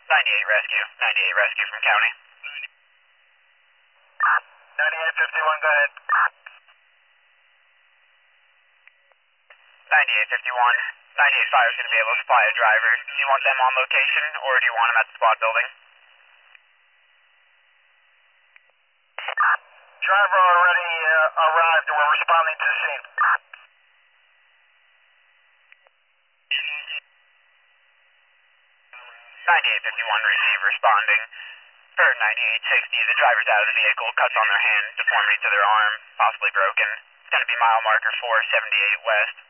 98 rescue. 98 rescue from county. 9851, go ahead. 9851. 98 fire is going to be able to supply a driver. Do you want them on location or do you want them at the squad building? Driver already arrived. We're responding to the scene. 9851, receive responding. For 9860, the driver's out of the vehicle, cuts on their hand, deformity to their arm, possibly broken. It's going to be mile marker 478 west.